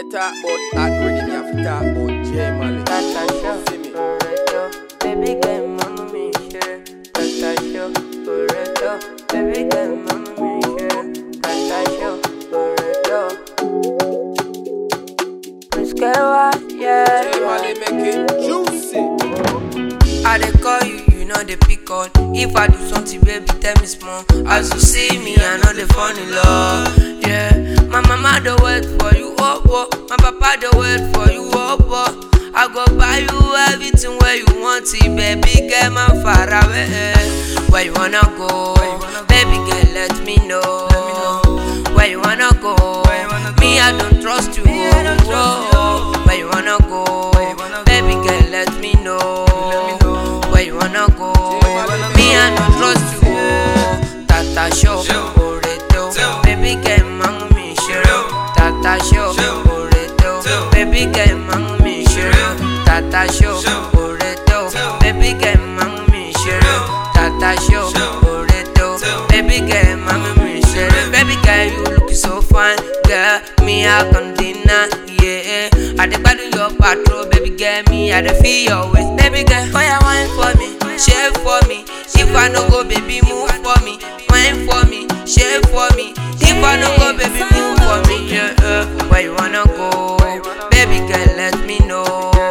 you talk about hot rhythm, you have to talk about J Mali. See me? Baby girl, mama me share. Tata show, Corretto. Baby girl, mama me share. Tata show, Corretto. Miss Kewa, yeah. J Mali make it juicy. I dey call you, you know they pick on. If I do something, baby, tell me small. As you see me, I know they fall in love. Yeah, my mama dey wait for you, oh, oh. My papa dey wait for you, oh, oh. I go buy you everything where you want it, baby, get my far away. Where you wanna go? Baby, girl, let me know. Where you wanna go? Me, I don't trust you. Oh, where you wanna go? Baby, girl, let me know. Where you wanna go? Me, I don't trust you. Tata show, Corretto. Baby, girl, mama me share. Tata show, Corretto. Baby, girl, mama me share. Tata show, Corretto. Baby, girl, mama me share. Tata show, Corretto. Baby, girl, mama me share. Baby, girl, you looking so fine, girl. Me, I can deny, yeah. I dey battle your patrol, baby girl. Me, I dey feel your waist, baby girl. Fire wine for me, share for me. If I no go, baby, move for me. Wine for me, share for me. If I no go, baby, move for me. Yeah, where you wanna go? Baby girl, let me know.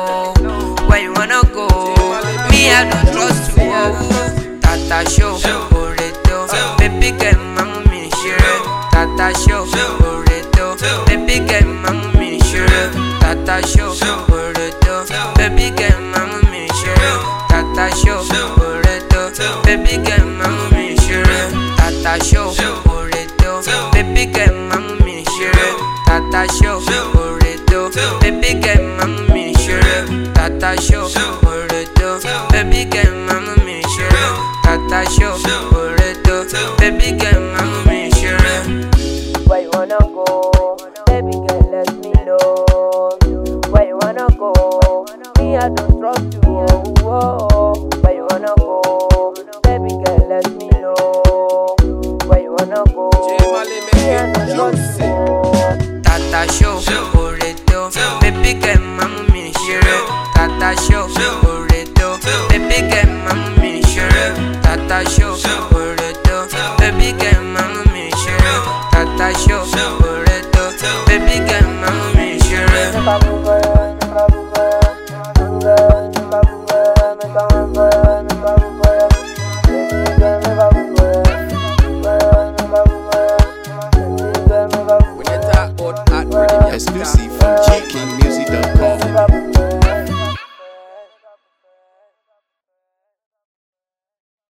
Where you wanna go? Me, I don't trust you. Oh, Tata show, Corretto. Baby girl, mama me share. Tata show, Corretto. Baby girl, mama me share. Tata show, Corretto. Baby girl, mama me share. Tata show, Corretto. Baby girl, mama me share. Tata show, Corretto. Baby girl, mama me share. Tata show, Corretto. Baby girl, mama me share. Tata show, Corretto. Baby girl, mama me share. Tata show, Corretto. Baby girl, mama me share. Where you wanna go? Baby girl, let me know. Where you wanna go? Me, I don't trust you. Oh, oh. Where you wanna go? Baby girl, let me know. Where you wanna go? J Mali make it juicy. Tata show, Corretto. Baby girl, mama me share. Tata show, Corretto. Baby girl, mama me share. Tata show, Corretto. Baby girl, mama me share. Tata show, Corretto. Baby girl, mama me share. When you talk about hot rhythm, you have to talk